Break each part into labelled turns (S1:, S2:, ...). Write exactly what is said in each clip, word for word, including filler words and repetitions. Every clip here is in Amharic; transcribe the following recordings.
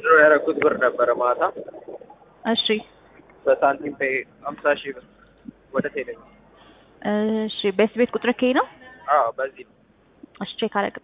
S1: ዊዝድሮ ያደረኩት ብር ነበረ ማታ
S2: እሺ
S1: በሳንቲም ፔይ ሃምሳ ሺህ ብር ወደ ቴሌ
S2: እሺ ቤት ቤት ቁጥር ከይ ነው
S1: አዎ በዚህ
S2: እሺ ቼክ አደረግ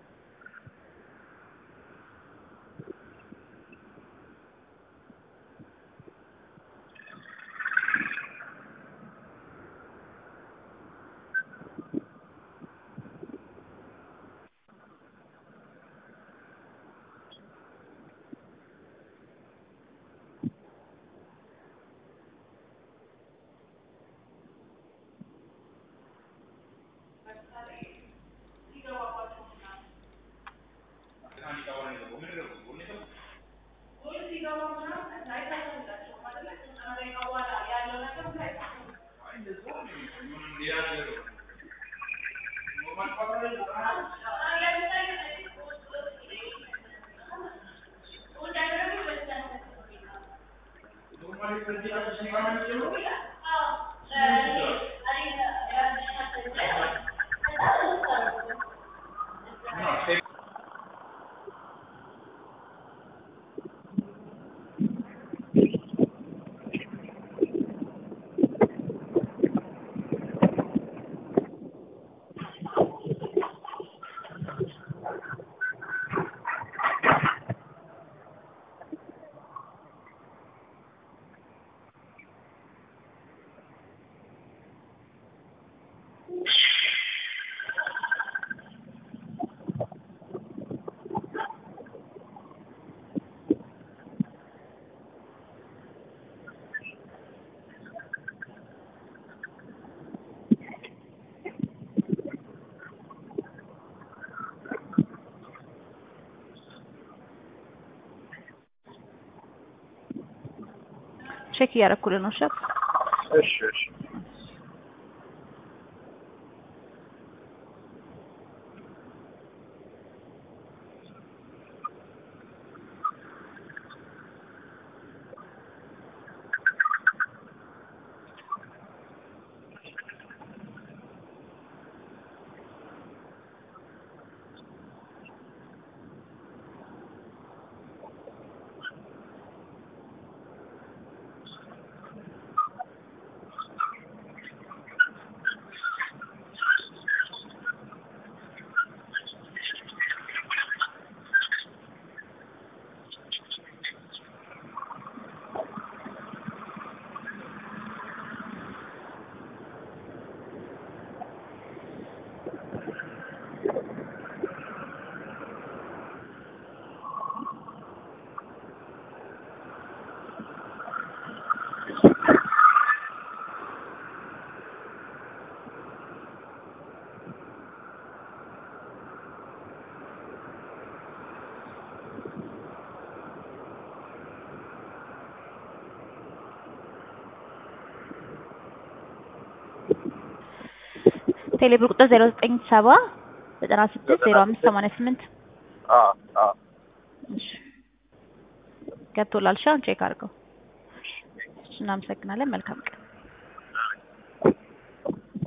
S2: ቼክ ያረኩልህ ነው ሸክ
S1: እሺ እሺ
S2: ቴሌብር ቁጥር ዜሮ ዘጠኝ ሰባ ዘጠና ስድስት ዜሮ አምስት ሰማንያ ስምንት
S1: አዎ አዎ
S2: እሺ ገብቶላል ሻውን ቼክ አድርገው እናመሰግናለን መልካም ቀን